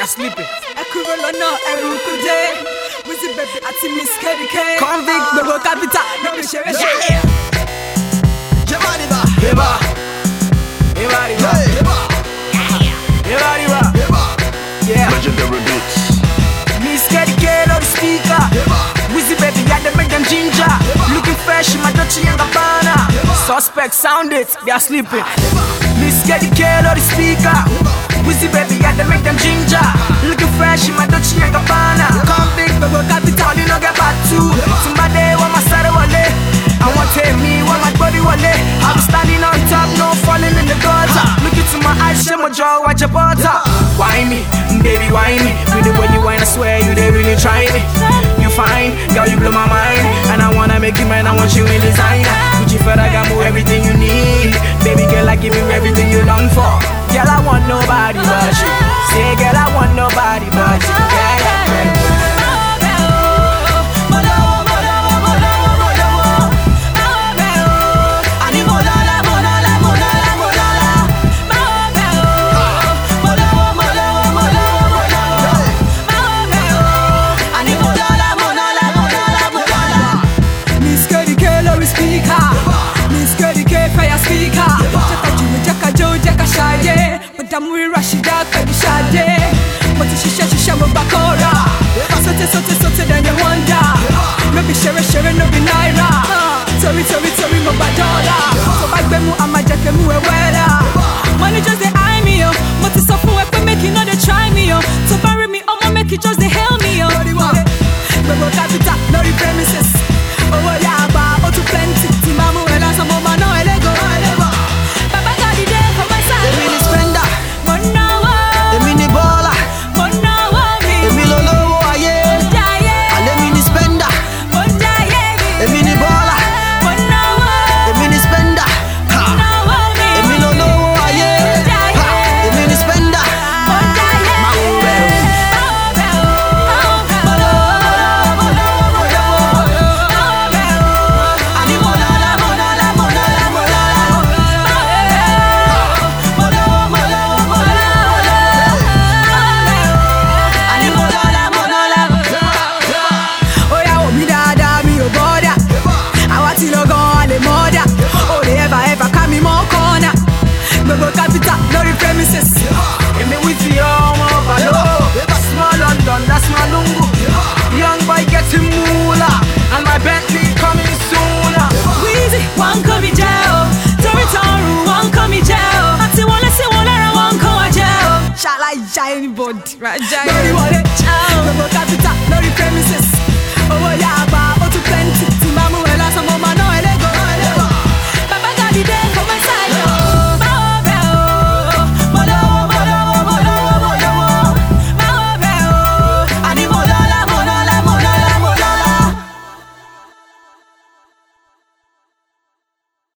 you're sleeping. Ekurolono Erukuje. Wizzy baby ati Miss KDK. Convict, Bobo Capital. No be shere. Jemaniba, Eba, Ebariba, Eba, Ebariba, Eba. Yeah. Legendary beats. Miss KDK on the speaker. Wizzy baby, yeah, they make them ginger. Looking fresh in my Dolce & Gabbana. Suspect sound it, they are sleeping. Miss KDK on the speaker. Wizzy baby, yeah, they make them ginger. Looking fresh in my Dolce & Gabbana. Convict, Bobo Capital, you know get back to. Somebody want my side of wale. I want take me, want my body wale. I'm standing on top, no falling in the gutter. Look into my eyes, share my jaw, watch your butter. Why me, baby, why me? With the way you whine, I swear you they really try me. You fine, girl, you blow my mind. And I wanna make you mine, I want you in designer. Gucci Ferragamo, everything you need. Baby girl, I give you everything you long for. Girl, I want nobody but you. Say, girl, I want nobody but you. Yeah, yeah, yeah. Damuri Rashida Kadishade. But shisha Mubakora. Sote then you wonder. Maybe share no be naira. Tori Mubadola. So back bemu amajake muwela. Money just they eye me yo. But it's so for we make you know they try me yo. So bury me, I'ma make you just they hail me yo. Bobo Capital, no premises. Oh yeah, ba, too plenty. Timamu ela some mama no elego. Baba got the day for my side. Bobo Capital, no premises. And me with you, small London, that's my lungu. Young boy getting moolah, and my Bentley coming sooner. Weezy, one come jail. Toru, one come jail. I see one, one come jail. Shall I anybody? Right,